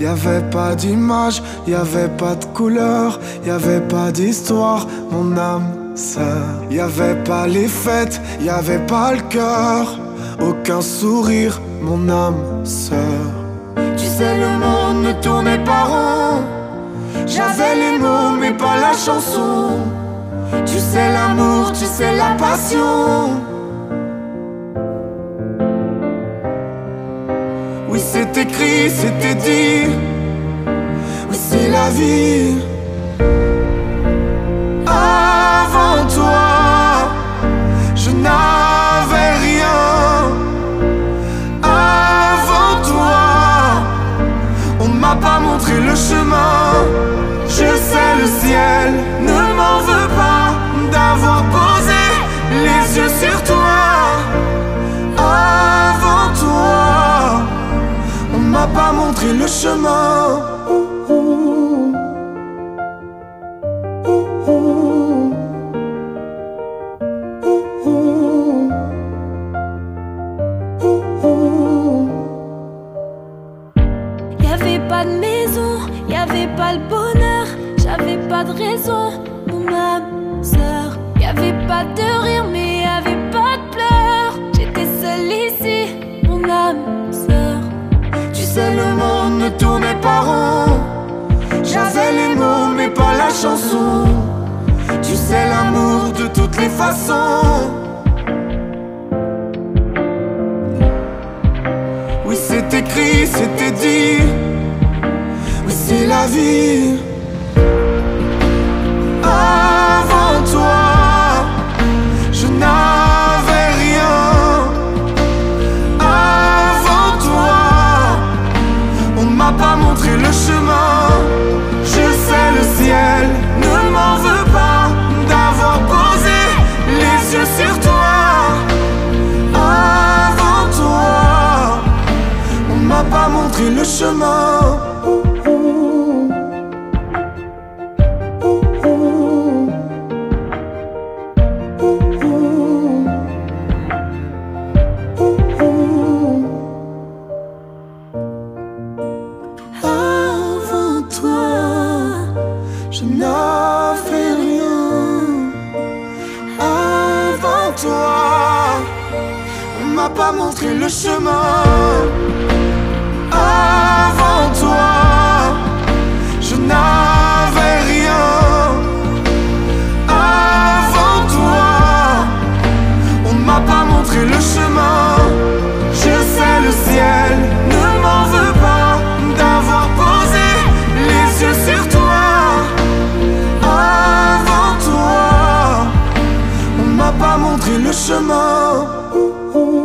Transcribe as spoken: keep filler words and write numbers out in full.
Y'avait pas d'image, y'avait pas de couleur, y'avait pas d'histoire, mon âme sœur. Y'avait pas les fêtes, y'avait pas le cœur, aucun sourire, mon âme sœur. Tu sais le monde ne tournait pas rond, j'avais les mots mais pas la chanson. Tu sais l'amour, tu sais la passion. Oui c'est écrit, c'était dit, oui c'est la vie. Avant toi, je n'avais rien. Avant toi, on ne m'a pas montré le chemin. Je sais le ciel ne m'en veut pas d'avoir posé les yeux sur toi. Avant toi, on ne m'a pas montré le chemin. Ouh, ouh. Ouh, ouh. Ouh, ouh. Ouh, ouh. Y'avait pas de maison, y'avait pas le bonheur, j'avais pas de raison, mon âme sœur. Y'avait pas de rire mais y'avait pas de pleurs, j'étais seule ici, mon âme sœur. Tu sais le monde ne tournait pas rond, j'avais les mots mais pas la chanson. Tu sais l'amour de toutes les façons. Oui c'est écrit, c'était dit, oui c'est la vie. Avant toi, je n'avais rien. Avant toi, on ne m'a pas montré le chemin. Je sais le ciel ne m'en veut pas d'avoir posé les yeux sur toi. Avant toi, on ne m'a pas montré le chemin. Ouh, ouh. Ouh, ouh. Ouh, ouh. Ouh, ouh. Avant toi, je n'avais rien. Avant toi, on m'a pas montré le chemin. Avant toi, je n'avais rien. Avant toi, on ne m'a pas montré le chemin. Je sais le ciel ne m'en veut pas d'avoir posé les yeux sur toi. Avant toi, on ne m'a pas montré le chemin. Ouh, ouh.